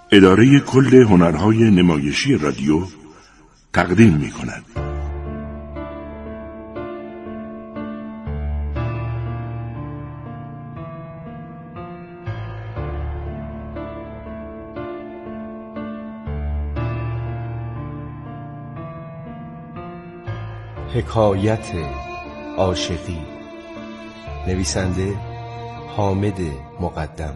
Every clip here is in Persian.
اداره کل هنرهای نمایشی رادیو تقدیم می‌کند. حکایت عاشقی، نویسنده حامد مقدم.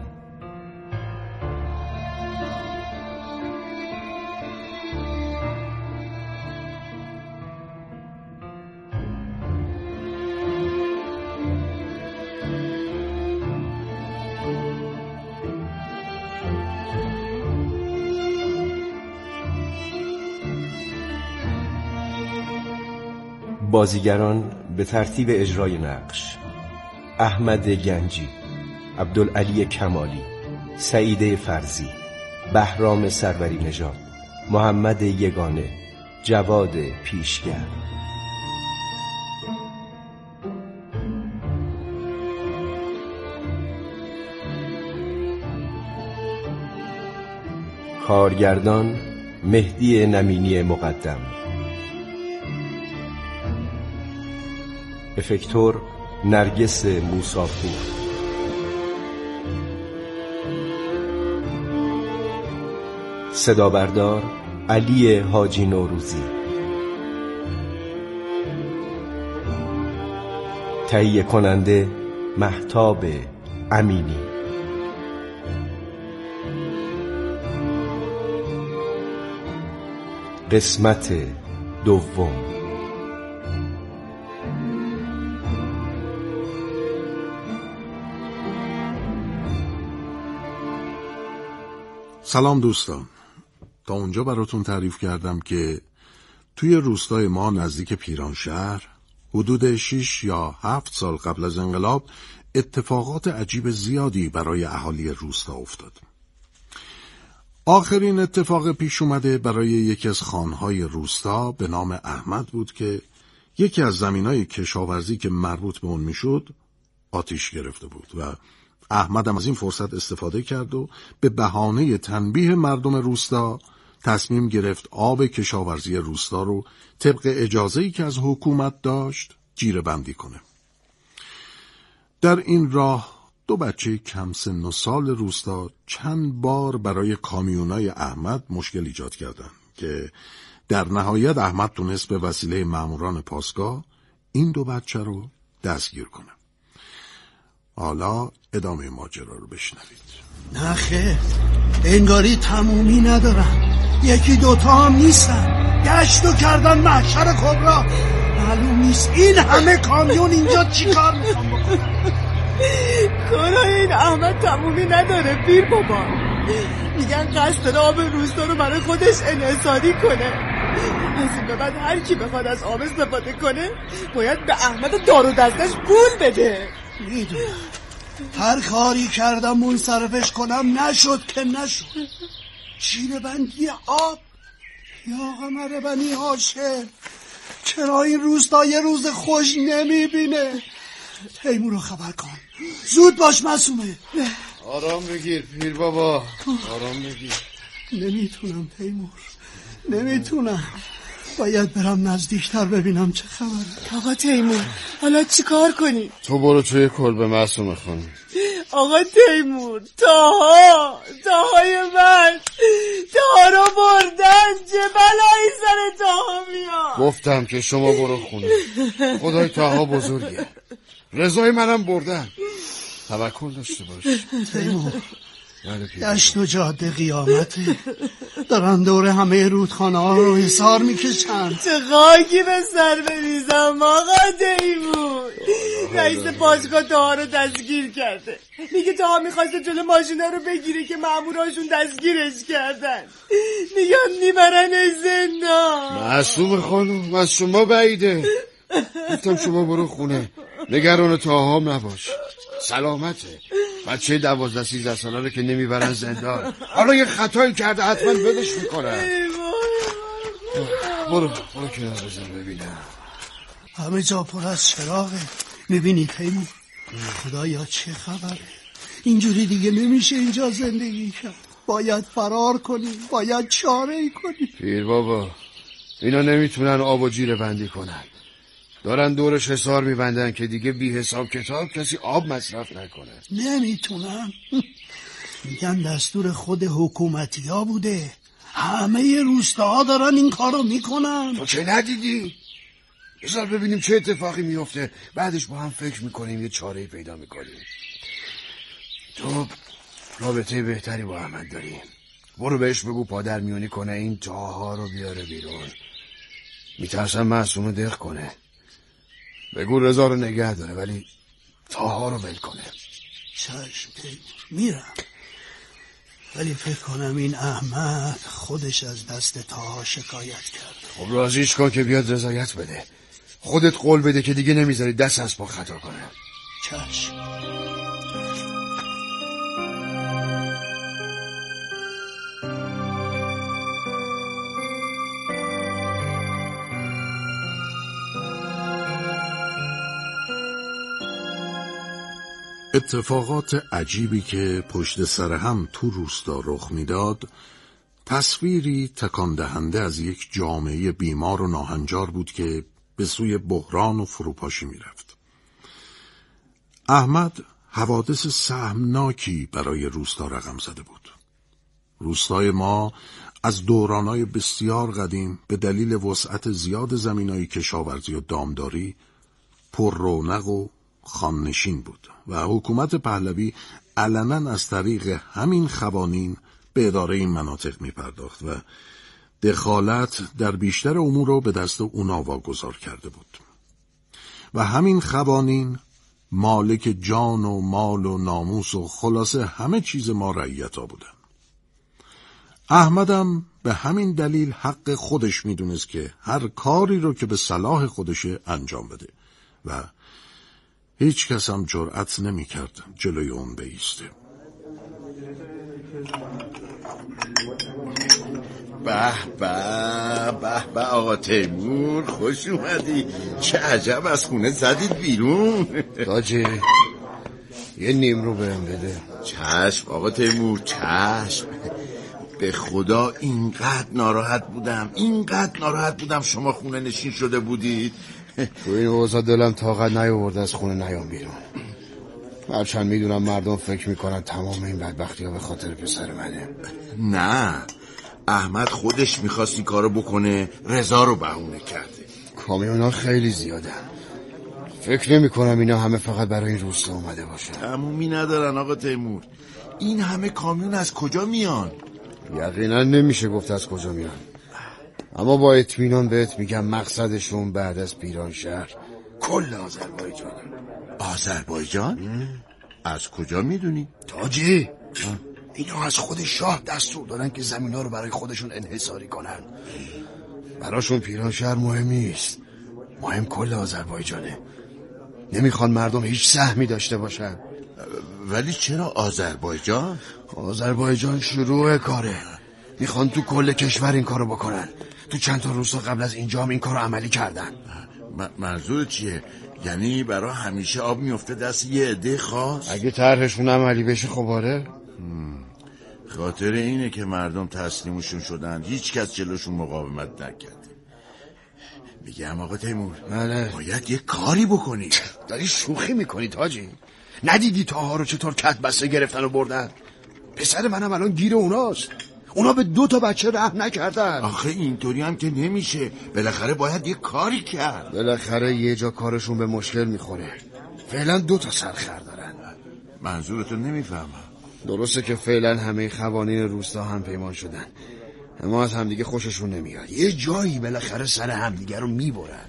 بازیگران به ترتیب اجرای نقش: احمد گنجی، عبدالعلی کمالی، سعیده فرزی، بهرام سروری نژاد، محمد یگانه، جواد پیشگر. کارگردان مهدی نمینی مقدم. افکتور نرگس موساپور. صدابردار علی حاجی نوروزی. تهیه کننده مهتاب امینی. قسمت دوم. سلام دوستان، تا اونجا براتون تعریف کردم که توی روستای ما نزدیک پیرانشهر حدود 6 یا 7 سال قبل از انقلاب اتفاقات عجیب زیادی برای اهالی روستا افتاد. آخرین اتفاق پیش اومده برای یکی از خانهای روستا به نام احمد بود که یکی از زمینای کشاورزی که مربوط به اون میشد آتیش گرفته بود و احمد هم از این فرصت استفاده کرد و به بهانه تنبیه مردم روستا تصمیم گرفت آب کشاورزی روستا رو طبق اجازه‌ای که از حکومت داشت جیره بندی کنه. در این راه 2 بچه کم سن و سال روستا چند بار برای کامیونای احمد مشکل ایجاد کردند که در نهایت احمد تونست به وسیله ماموران پاسگاه این 2 بچه رو دستگیر کنه. حالا ادامه ماجرا رو بشنوید. نه خیر، انگاری تمومی ندارن، 1-2 هم نیستن، گشتو کردن محشر کبرا. معلوم نیست این همه کامیون اینجا چی کار میخوام بکنن. کارای این احمد تمومی نداره پیر بابا. میگن قصد داره آب روستا رو برای خودش انحصاری کنه. از این به بعد هر کی بخواد از آب استفاده کنه باید به احمد دار و دستش پول بده. میدونم هر کاری کردم منصرفش کنم نشد که نشد. جیره بندی آب یا قمر بنی هاشم، چرا این روستا یه روز خوش نمیبینه؟ تیمور رو خبر کن، زود باش معصومه. آرام بگیر پیر بابا، آرام بگیر. نمیتونم تیمور، نمیتونم. باید برم نزدیکتر ببینم چه خبره. آقا تیمور حالا چی کار کنی؟ تو برو توی کلبه معصومه خانم. آقا تیمور تاهای من تاها رو بردن، چه بلایی سر تاها میاد. گفتم که شما برو خونه، خدای تاها بزرگه، رضای منم بردن، توکل داشته باش. تیمور دشت و جاده قیامته، دارن دور همه رودخانه ها رو حصار میکشن. چه خاکی به سر بریزم آقا تیمور. رئیس پاسگاه تاها رو دستگیر کرده، میگه تاها میخواسته جلو ماشینا رو بگیره که ماموراشون دستگیرش کردن، میگن میبرنش زندان. معصوم خانم از شما بعیده، گفتم شما برو خونه، نگران تاها نباش، سلامته. بچه 12-13 ساله رو که نمیبرن زندان، حالا یه خطایی کرده حتما بدش میکنن. برو کنار بزن ببینم. همه جا پر از چراغه، میبینی تیمور؟ خدایا چه خبره؟ اینجوری دیگه نمیشه اینجا زندگی کرد. باید فرار کنیم، باید چاره‌ای کنیم. پیر بابا، اینا نمیتونن آب و جیره بندی کنن. دارن دورش حصار میبندن که دیگه بی حساب کتاب کسی آب مصرف نکنه. نمیتونن. میگن دستور خود حکومتی ها بوده. همه روستاها دارن این کارو میکنن. تو چه ندیدی؟ بذار ببینیم چه اتفاقی میفته، بعدش با هم فکر میکنیم یه چاره‌ای پیدا میکنیم. تو رابطه بهتری با احمد داری، برو بهش بگو پادر میونی کنه این تاها رو بیاره بیرون. میترسم معصومو دق کنه. بگو رضا رو نگه داره ولی تاها رو ول کنه. چشم میرم، ولی فکر کنم این احمد خودش از دست تاها شکایت کرده. خب راضیش کن که بیاد رضایت بده. خودت قول بده که دیگه نمیذاری دست از پا خطا کنه. چشم. اتفاقات عجیبی که پشت سر هم تو روستا رخ میداد تصویری تکان دهنده از یک جامعه بیمار و ناهنجار بود که به سوی بحران و فروپاشی میرفت. احمد حوادث سهمناکی برای روستا رقم زده بود. روستای ما از دورانای بسیار قدیم به دلیل وسعت زیاد زمینای کشاورزی و دامداری پر رونق و خاننشین بود و حکومت پهلوی علنا از طریق همین قوانین به اداره این مناطق می پرداخت و دخالت در بیشتر امور رو به دست اونا واگذار کرده بود و همین قوانین مالک جان و مال و ناموس و خلاصه همه چیز ما رعیتا بودن. احمدم به همین دلیل حق خودش می دونست که هر کاری رو که به صلاح خودشه انجام بده و هیچ کس هم جرأت نمی کرد جلوی اون بایسته. به به به به آقا تیمور، خوش اومدی. چه عجب از خونه زدید بیرون. تاجی یه نیم رو بهم بده. چشم آقا تیمور، چشم. به خدا اینقدر ناراحت بودم شما خونه نشین شده بودید. تو این اوضاع دلم طاقت نیاورده از خونه نیام بیرون. هرچند میدونم مردم فکر میکنن تمام این بدبختی ها به خاطر پسر منه. نه، احمد خودش میخواست این کارو بکنه، رضا رو بهونه کرده. کامیونا خیلی زیادن. فکر نمی کنم اینا همه فقط برای این روستا اومده باشه. تمومی ندارن آقا تیمور. این همه کامیون از کجا میان؟ یقینا نمیشه گفت از کجا میان، اما با اطمینان بهت میگم مقصدشون بعد از پیرانشهر کل آذربایجان. آذربایجان؟ از کجا میدونی؟ تاجی اینا از خود شاه دستور دارن که زمینا رو برای خودشون انحصاری کنن. براشون پیرانشهر مهم نیست، مهم کل آذربایجانه. نمیخوان مردم هیچ سهمی داشته باشن. ولی چرا آذربایجان؟ آذربایجان شروع کاره. میخوان تو کل کشور این کارو بکنن. تو چند تا روستا قبل از اینجا هم این کارو عملی کردن. منظور چیه؟ یعنی برای همیشه آب میفته دست یه عده خاص؟ اگه طرحشون عملی بشه خب آره. خاطر اینه که مردم تسلیمشون شدن، هیچ کس جلوشون مقاومت نکرد. میگم آقا تیمور، بله. باید یه کاری بکنی. داری شوخی میکنی تاجی؟ ندیدی تاها رو چطور کت بسته گرفتن و بردن؟ پسر منم الان گیر اوناست. اونا به 2 تا بچه رحم نکردن. آخه اینطوری هم که نمیشه، بالاخره باید یه کاری کرد. بالاخره یه جا کارشون به مشکل میخوره. فعلا 2 تا سرخر دارن. منظورتو نمیفهمم. درسته که فعلا همه قوانین روستا هم پیمان شدن، اما از همدیگه خوششون نمیاد. یه جایی بالاخره سر همدیگه رو میبرن.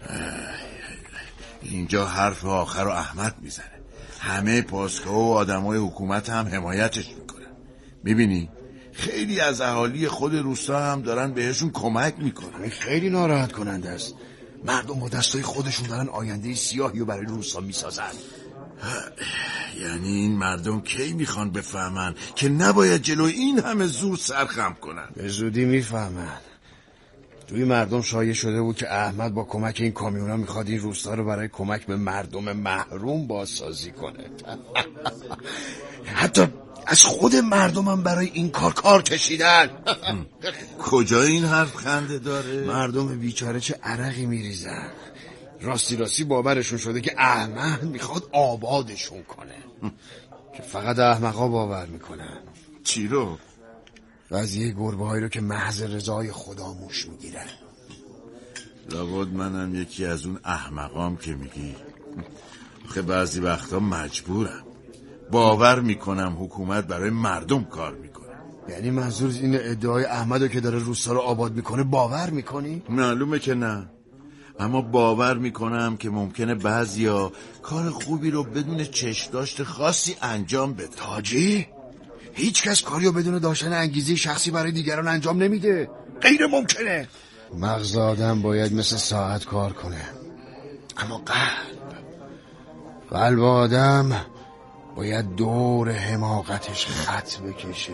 اینجا حرف آخر رو احمد میزنه. همه پاسگاه و آدمای حکومت هم حمایتش میکنن. میبینی خیلی از اهالی خود روستا هم دارن بهشون کمک میکنن. خیلی ناراحت کننده است. مردم با دستای خودشون دارن آینده سیاهی رو برای روستا میسازن. یعنی این مردم کی میخوان بفهمن که نباید جلوی این همه زور سرخم کنن؟ به زودی میفهمن. توی مردم شایع شده بود که احمد با کمک این کامیونا میخواد این روستا رو برای کمک به مردم محروم بازسازی کنه. از خود مردمم برای این کار کشیدن. کجا این حرف خنده داره؟ مردم بیچاره چه عرقی میریزن. راستی باورشون شده که احمد میخواد آبادشون کنه که فقط احمقا باور میکنن. چی رو؟ قضیه گربه هایی رو که محض رضای خدا موش میگیرن. لابد منم یکی از اون احمقام که میگی. خب بعضی وقتا مجبورم. باور میکنم حکومت برای مردم کار میکنه. یعنی منظور این ادعای احمدو که داره روستا رو آباد میکنه باور میکنی؟ معلومه که نه، اما باور میکنم که ممکنه بعضیا کار خوبی رو بدون چشم‌داشت خاصی انجام بده. تاجی؟ هیچ کس کاریو بدون داشتن انگیزه شخصی برای دیگران انجام نمیده. غیر ممکنه. مغز آدم باید مثل ساعت کار کنه، اما قلب آدم باید دور حماقتش خط بکشه.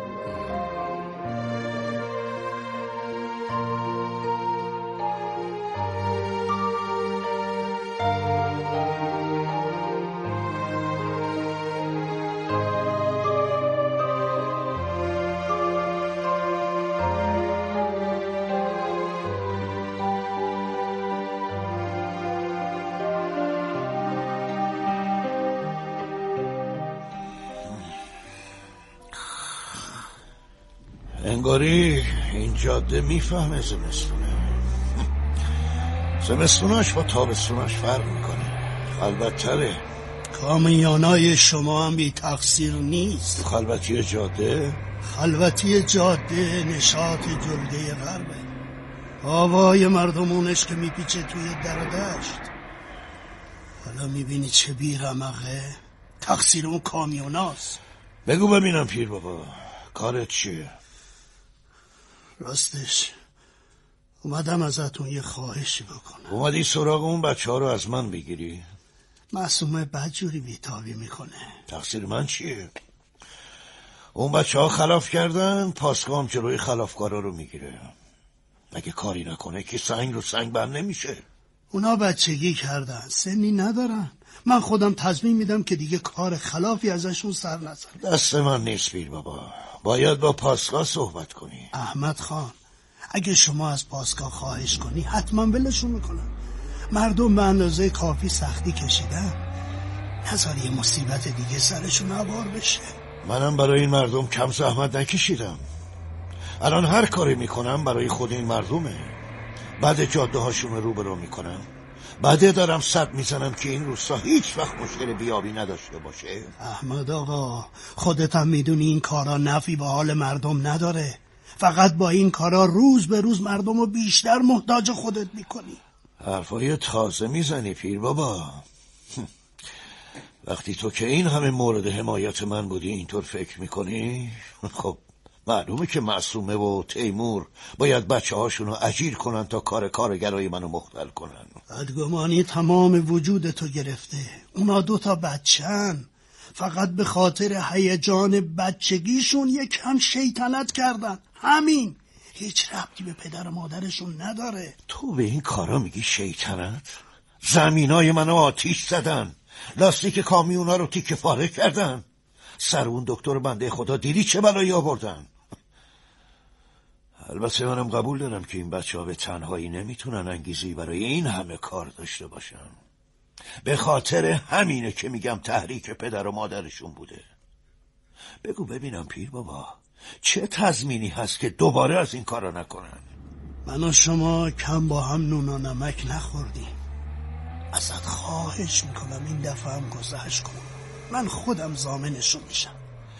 انگاری این جاده میفهمه زمستوناش با تابستوناش فرق میکنه. خلوت‌تره. کامیونای شما هم بی تقصیر نیست. خلوتی جاده؟ خلوتی جاده نشاط جلگه غربه. هوای مردمونش که میپیچه توی در و دشت. حالا میبینی چه بیرمقه؟ تقصیر اون کامیوناست. بگو ببینم پیر بابا، کارت چیه؟ راستش اومدم ازتون یه خواهشی بکنم. اومدی سراغ اون بچه ها رو از من بگیری؟ معصومه بدجوری بیتابی میکنه. تقصیر من چیه؟ اون بچه ها خلاف کردن، پاسگاه جلوی خلافکارا رو میگیره. اگه کاری نکنه که سنگ رو سنگ بر نمیشه. اونا بچگی کردن، سنی ندارن. من خودم تضمین میدم که دیگه کار خلافی ازشون سر نزنه. دست من نیست پیر بابا، باید با پاسگاه صحبت کنی. احمد خان، اگه شما از پاسگاه خواهش کنی حتما ولشون میکنن. مردم به اندازه کافی سختی کشیدن، نذار یه مصیبت دیگه سرشون عوار بشه. منم برای این مردم کم زحمت نکشیدم. الان هر کاری میکنم برای خود این مردمه. بعد جاده هاشون رو برو میکنم، بعد دارم صد میزنم که این روستا هیچ وقت مشکل بیابی نداشته باشه. احمد آقا، خودت هم میدونی این کارا نفعی به حال مردم نداره. فقط با این کارا روز به روز مردم رو بیشتر محتاج خودت میکنی. حرفای تازه میزنی پیر بابا. وقتی تو که این همه مورد حمایت من بودی اینطور فکر میکنی، خب معلومه که معصومه و تیمور باید بچه هاشونو اجیر کنن تا کارگرای منو مختل کنن. بدگمانی تمام وجودتو گرفته. اونا 2 بچه‌ن، فقط به خاطر هیجان بچگیشون یکم شیطنت کردن، همین. هیچ ربطی به پدر و مادرشون نداره. تو به این کارا میگی شیطنت؟ زمینای منو آتیش زدن، لاستیک کامیونا رو تیکه پاره کردن، سر اون دکتر بنده خدا دیدی چه بلایی آوردن. البته منم قبول دارم که این بچه ها به تنهایی نمیتونن انگیزی برای این همه کار داشته باشن. به خاطر همینه که میگم تحریک پدر و مادرشون بوده. بگو ببینم پیر بابا، چه تضمینی هست که دوباره از این کارا نکنن؟ من و شما کم با هم نون و نمک نخوردیم. ازت خواهش میکنم این دفعه هم گذشت کن. من خودم ضامنشون میشم.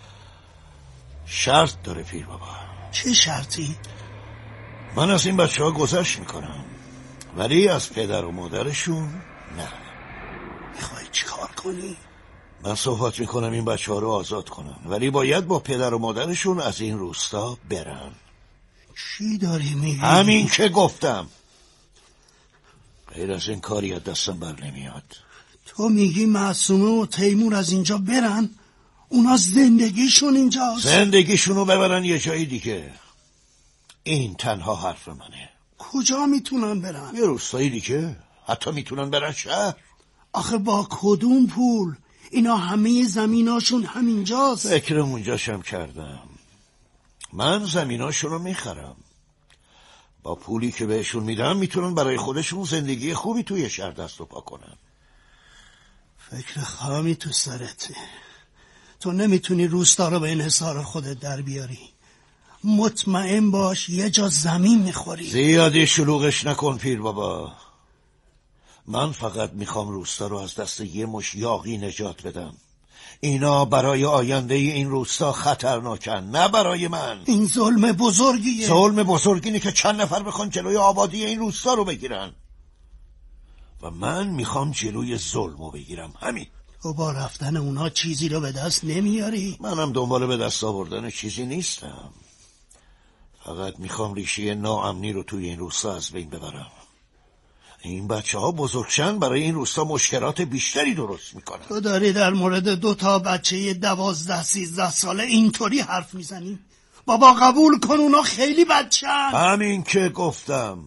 شرط داره پیر بابا. چه شرطی؟ من از این بچه ها گذشت میکنم، ولی از پدر و مادرشون نه. میخوای چی کار کنی؟ من صحبت میکنم این بچه ها رو آزاد کنم، ولی باید با پدر و مادرشون از این روستا برن. چی داری میگی؟ همین که گفتم. غیر از این کاری از دستم بر نمیاد. تو میگی معصومه و تیمور از اینجا برن؟ اونا زندگیشون اینجاست. زندگیشونو ببرن یه جای دیگه. این تنها حرف منه. کجا میتونن برن؟ یه روستایی دیگه. حتی میتونن برن شهر. آخه با کدوم پول؟ اینا همه زمیناشون همینجاست. فکر اونجاشم کردم. من زمیناشون رو میخرم. با پولی که بهشون میدم میتونن برای خودشون زندگی خوبی توی شهر دست و پا کنن. فکر خامی تو سرته. تو نمیتونی روستا رو به انحصار خودت در بیاری. مطمئن باش یه جا زمین میخوری. زیادی شلوغش نکن پیر بابا. من فقط میخوام روستا رو از دست یه مش یاغی نجات بدم. اینا برای آینده این روستا خطرناکن، نه برای من. این ظلم بزرگیه. ظلم بزرگینه که چند نفر بخوان جلوی آبادی این روستا رو بگیرن و من میخوام جلوی ظلمو بگیرم. همین. تو با رفتن اونا چیزی رو به دست نمیاری؟ منم دنبال به دست آوردن چیزی نیستم. فقط میخوام ریشه ناامنی رو توی این روستا از بین ببرم. این بچه ها بزرگشن برای این روستا مشکلات بیشتری درست میکنن. تو داری در مورد 2 بچه 12-13 ساله اینطوری حرف میزنی؟ بابا قبول کن اونا خیلی بچه‌ن. همین که گفتم.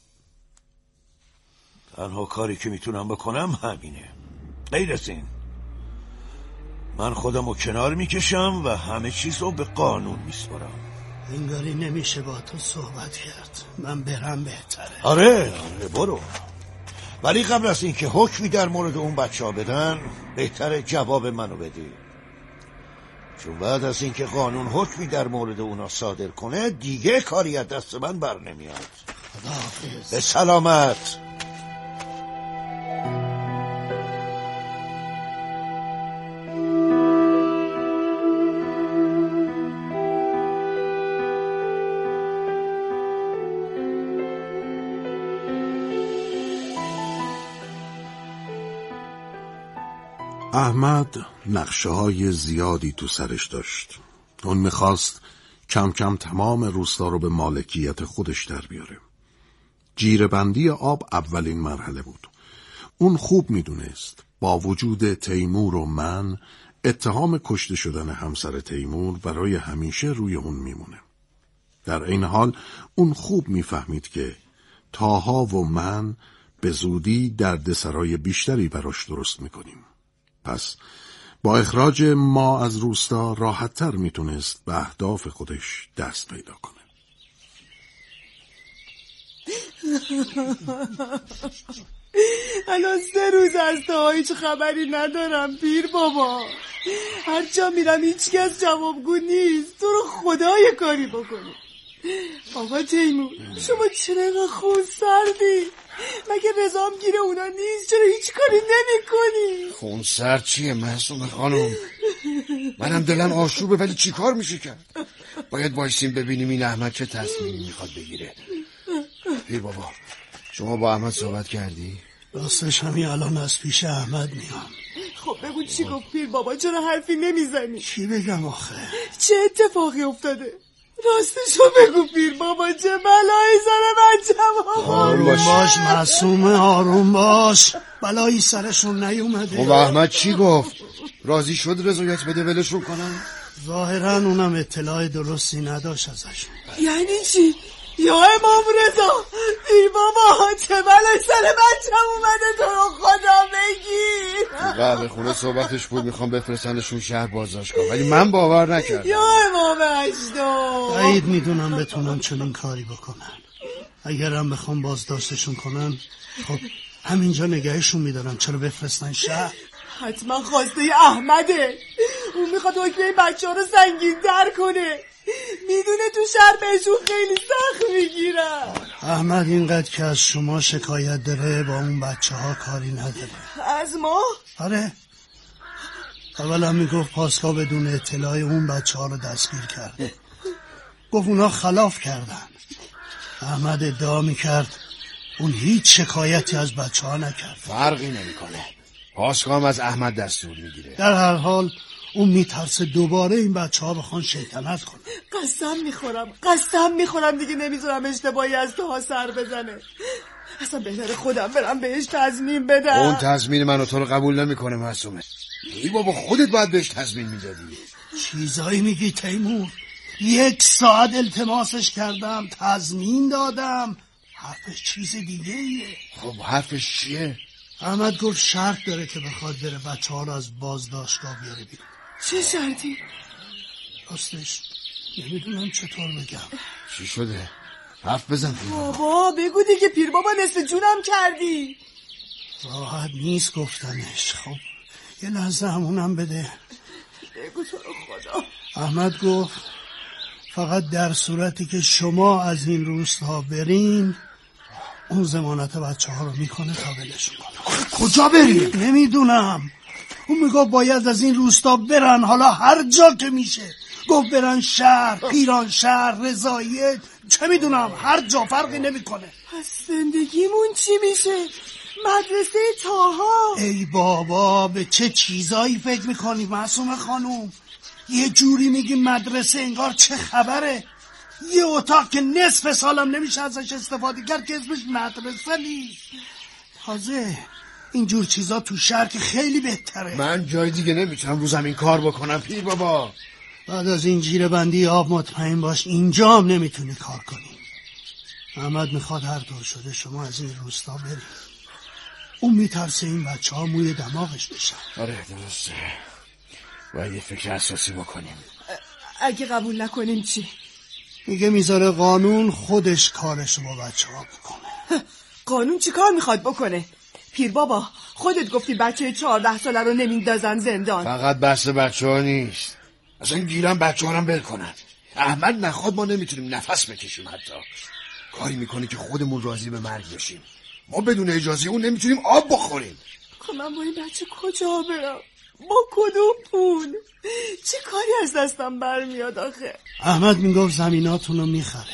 تنها کاری که میتونم بکنم همینه. غیر از این من خودمو کنار میکشم و همه چیز رو به قانون میسپارم. انگاری نمیشه با تو صحبت کرد. من برم بهتره. آره برو. ولی قبل از اینکه حکمی در مورد اون بچه ها بدن بهتره جواب منو بدی. چون بعد از اینکه قانون حکمی در مورد اونا صادر کنه دیگه کاری از دست من بر نمیاد. خداحافظ. به سلامت. احمد نقشه‌های زیادی تو سرش داشت. اون میخواست کم کم تمام روستا رو به مالکیت خودش در بیاره. جیره‌بندی آب اولین مرحله بود. اون خوب میدونست با وجود تیمور و من اتهام کشته شدن همسر تیمور برای همیشه روی اون میمونه. در این حال اون خوب میفهمید که طاها و من به زودی دردسرای بیشتری براش درست میکنیم. پس با اخراج ما از روستا راحت‌تر میتونست به اهداف خودش دست پیدا کنه. الان 3 روز از تو هیچ خبری ندارم پیر بابا. هر جا میرم هیچ کس جوابگو نیست. تو رو خدا یه کاری بکنی. آقا تیمور شما چرا اینقدر خون سردی؟ مگه رضام گیره اونا نیست؟ چرا هیچ کاری نمی کنی؟ خون سرد چیه معصومه خانم؟ منم دلم آشوبه ولی چی کار میشه کرد؟ باید بایستیم ببینیم این احمد چه تصمیمی میخواد بگیره. پیر بابا شما با احمد صحبت کردی؟ راستش همین الان از پیش احمد میام. خب بگو چی گفت پیر بابا؟ چرا حرفی نمیزنی؟ چی بگم آخه؟ چه اتفاقی افتاده؟ راستشو بگو پیر بابا، چه بلایی سر بچه‌م آروم باش معصومه، آروم باش. بلایی سرشون نیومده. خب احمد چی گفت؟ راضی شد رضایت بده ولشون کنن؟ ظاهرا اونم اطلاع درستی نداشت ازشون. یعنی چی؟ یا امام رضا پیر بابا چه بلایی سر بچه‌م اومده؟ تو رو خدا بگیر. قبل خونه صحبتش بود میخوام بفرستنشون شهر بازداشتگاه ولی من باور نکردم. یا امام اجدا بعید میدونم بتونم چنین کاری بکنن. اگرم بخوام بازداشتشون کنن خب همینجا نگهشون میدارم. چرا بفرستن شهر؟ حتما خواسته احمده. اون میخواد حکم این بچه ها رو سنگین در کنه. میدونه تو شهر بهشون خیلی سخت میگیرن. احمد اینقدر که از شما شکایت داره با اون بچه ها کاری نداره. از ما؟ آره. اولا میگفت پاسکا بدون اطلاع اون بچه ها رو دستگیر کرده. گفت اونا خلاف کردن. احمد ادعا میکرد اون هیچ شکایتی از بچه ها نکرد. فرقی نمیکنه. پاسکا هم از احمد دستور میگیره. در هر حال اون میترسه دوباره این بچه ها بخوان شیطنت کنه. قسم میخورم دیگه نمیذارم اشتباهی از توها سر بزنه. اصلا بهتره خودم برم بهش تضمین بدم. اون تضمین من و تو رو قبول نمیکنه معصومه. ای بابا خودت باید بهش تضمین میدادی. چیزایی میگی تیمور؟ 1 ساعت التماسش کردم، تضمین دادم. حرفش چیز دیگه ایه. خب حرفش چیه؟ احمد گفت شرط داره که بخواد بره بچه ها رو از بازداشتگاه بیاره بیرون. چه شرطی؟ راستش نمیدونم چطور بگم. چی شده؟ حرف بزن. بابا بگو دیگه، پیر بابا نصف جونم کردی. راحت نیست گفتنش. خب یه لحظه همونم بده. بگو تو رو خدا. احمد گفت فقط در صورتی که شما از این روستا برین اون ضمانت بچه ها رو میکنه تا ولشون کنه. کجا بریم؟ نمیدونم. اون میگفت باید از این روستا برن، حالا هر جا که میشه. گفت برن شهر، پیران شهر، رضاییه، چه میدونم، هر جا فرقی نمیکنه. پس زندگیمون چی میشه؟ مدرسه طاها. ای بابا به چه چیزایی فکر میکنی معصومه خانوم؟ یه جوری میگی مدرسه انگار چه خبره. یه اتاق که نصف سالم نمیشه ازش استفاده کرد که اسمش مدرسه نیست. تازه اینجور چیزا تو شهر که خیلی بهتره. من جای دیگه نمیتونم رو زمین کار بکنم پیر بابا. بعد از این جیره بندی آب مطمئن باش اینجا هم نمیتونی کار کنی. احمد میخواد هر طور شده شما از این روستا برید. اون میترسه این بچه ها موی دماغش بشن. آره درسته، باید یه فکر اساسی بکنیم. اگه قبول نکنیم چی؟ میگه میذاره قانون خودش کارشو با بچه ها بکنه. قانون چی کار میخواد بکنه؟ پیر بابا خودت گفتی بچه 14 ساله رو نمیندازن زندان. فقط بحث بچه ها نیست، اصلا گیرم بچه ها رو بل کنن. احمد نخواد ما نمیتونیم نفس بکشیم، حتی کاری میکنه که خودمون راضی به مرگ بشیم. ما بدون اجازه اون نمیتونیم آب بخوریم. خب من با این بچه کجا برم؟ با کدوم پول؟ چه کاری از دستم برمیاد آخه؟ احمد میگفت زمیناتون رو میخره.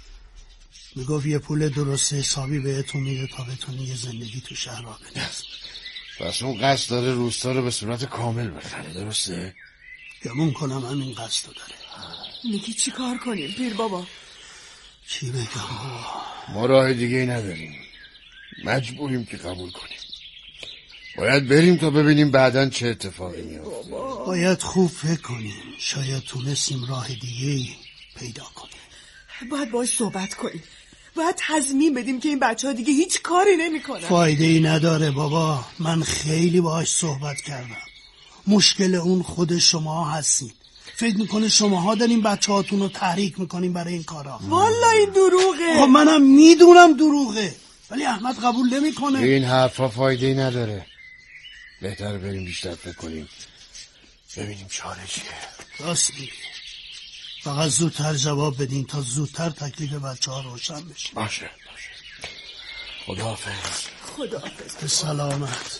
میگفت یه پول درست حسابی بهتون میده تا بتونی یه زندگی تو شهر را بندازی. پس اون قصد داره روستا رو به صورت کامل بخره، درسته؟ گمون کنم همین قصد رو داره. میگی چی کار کنیم پیر بابا؟ چی بگم بابا؟ ما راه دیگه نداریم، مجبوریم که قبول کنیم. باید بریم تا ببینیم بعداً چه اتفاقی میفته. باید خوب فکر کنیم، شاید تونستیم راه دیگه پیدا کنیم. باید باش صحبت کنیم، باید تضمین بدیم که این بچه ها دیگه هیچ کاری نمی کنن. فایده ای نداره بابا، من خیلی باهاش صحبت کردم. مشکل اون خود شما هستین. فکر میکنه شماها دارین بچه هاتون رو تحریک میکنین برای این کارا. والا این دروغه. خب منم میدونم دروغه، ولی احمد قبول نمیکنه. این حرفا فایده ای نداره، بهتر بریم بیشتر فکر کنیم ببینیم چاره چیه. راست میگی، فقط زودتر جواب بدین تا زودتر تکلیف بچه ها روشن بشه. باشه خداحافظ. خداحافظ. به سلامت.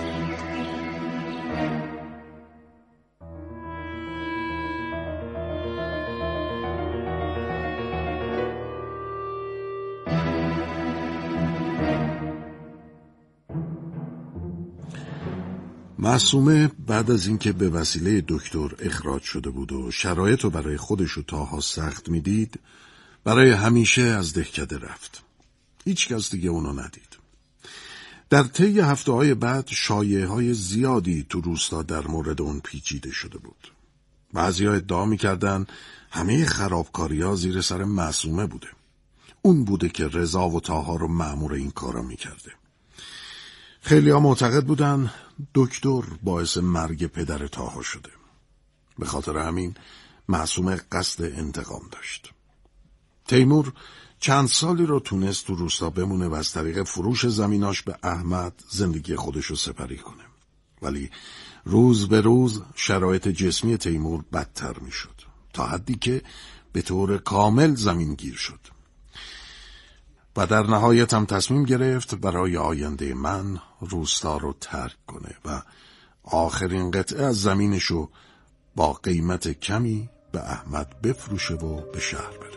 معصومه بعد از اینکه به وسیله دکتر اخراج شده بود و شرایط رو برای خودش و طاها سخت میدید، برای همیشه از دهکده رفت. هیچ کس دیگه اونو ندید. در طی هفته‌های بعد شایعه‌های زیادی تو روستا در مورد اون پیچیده شده بود. بعضی‌ها ادعا می‌کردن همه خرابکاری‌ها زیر سر معصومه بوده. اون بوده که رضا و طاها رو مأمور این کارا می‌کرده. خیلی‌ها معتقد بودن دکتر باعث مرگ پدر طاها شده. به خاطر همین معصومه قصد انتقام داشت. تیمور چند سالی رو تونست تو روستا بمونه و از طریق فروش زمیناش به احمد زندگی خودش رو سپری کنه. ولی روز به روز شرایط جسمی تیمور بدتر می شد، تا حدی که به طور کامل زمین گیر شد. و در نهایت هم تصمیم گرفت برای آینده من روستا رو ترک کنه و آخرین قطعه از زمینشو با قیمت کمی به احمد بفروشه و به شهر بره.